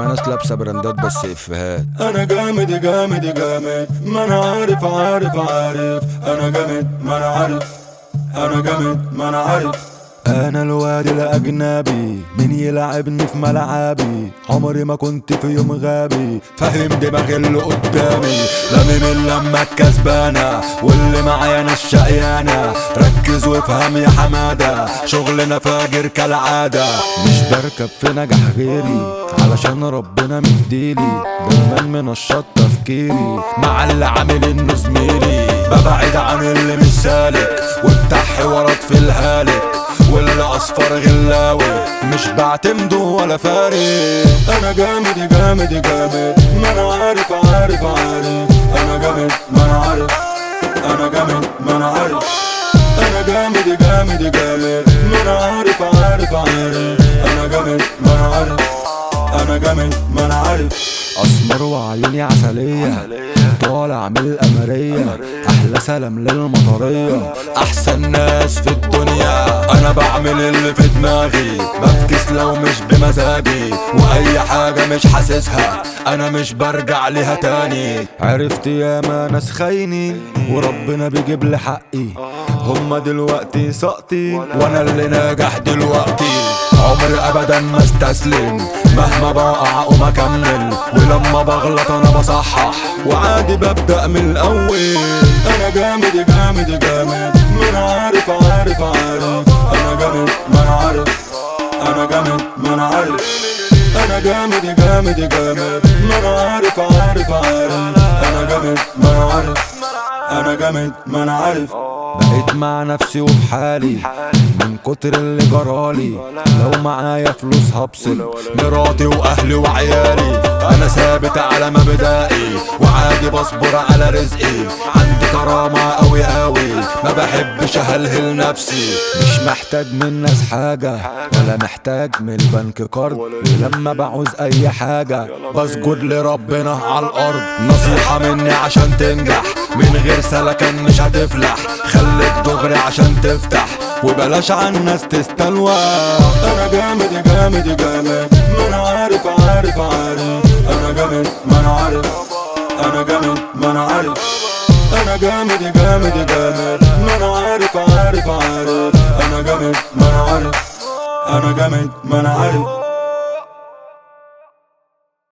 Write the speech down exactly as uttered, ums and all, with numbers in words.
ناس لابسه براندات بس افيهات. انا جامد جامد جامد، ما انا عارف عارف عارف. انا جامد ما انا عارف، انا جامد ما انا عارف. انا الواد الاجنبي، مين يلعبني في ملعبي؟ عمري ما كنت في يوم غبي، فاهم دماغي اللي قدامي. لامم لما الكسبانه واللي معايا انا الشقيانه. ركز وافهم يا حماده، شغلنا فاجر كالعاده. مش بركب في نجاح غيري، علشان ربنا مديلي. دايما منشط تفكيري مع اللي عامل انه زميلي. ببعد عن اللي مش سالك، وبتاع حوارات في الهالك، واللي اصفر غلاوي مش بعتمده ولا فارق. انا جامد جامد جامد، ما انا عارف عارف عارف. انا جامد ما انا عارف، انا جامد ما انا عارف. انا جامد جامد جامد، ما انا عارف عارف عارف. انا جامد ما انا عارف، انا جامد ما انا عارف. اسمر وعيوني عسلية، طالع من القمرية. احلى سلام للمطرية، احسن ناس في الدنيا. انا بعمل اللي في دماغي، بفكس لو مش بمزاجي. واي حاجة مش حاسسها انا مش برجع ليها تاني. عرفت ياما ناس خايني، وربنا بيجيب لي حقي. هما دلوقتي سقطي، وانا اللي ناجح دلوقتي. عمري ابدا ما استسلم، مهما بقع اقوم اكمل. ولما بغلط انا بصحح، وعادي ببدأ من الاول. انا جامد جامد جامد، ما انا عارف عارف عارف. انا جامد ما انا عارف، انا جامد ما انا عارف. انا جامد جامد جامد، ما انا عارف عارف عارف. انا جامد ما انا عارف، انا جامد ما انا عارف. بقيت مع نفسي وفي حالي، من كتر اللي جرالي. لو معايا فلوس هبصل مراتي واهلي وعيالي. انا ثابت على مبدئي، وعادي بصبر على رزقي. عندي كرامة اوي اوي، ما بحبش اهلهل نفسي. مش محتاج من ناس حاجة، ولا محتاج من البنك قرض. ولما بعوز اي حاجة بسجد لربنا على الارض. نصيحة مني عشان تنجح، من غير سلكان مش هتفلح. خليك دغري عشان تفتح، وبلاش عن ناس تستلوى. انا جامد جامد جامد، ما انا عارف عارف عارف. انا جامد ما انا عارف، انا جامد ما انا عارف. انا جامد جامد جامد، ما انا عارف عارف عارف. انا جامد ما انا عارف، انا جامد ما انا عارف.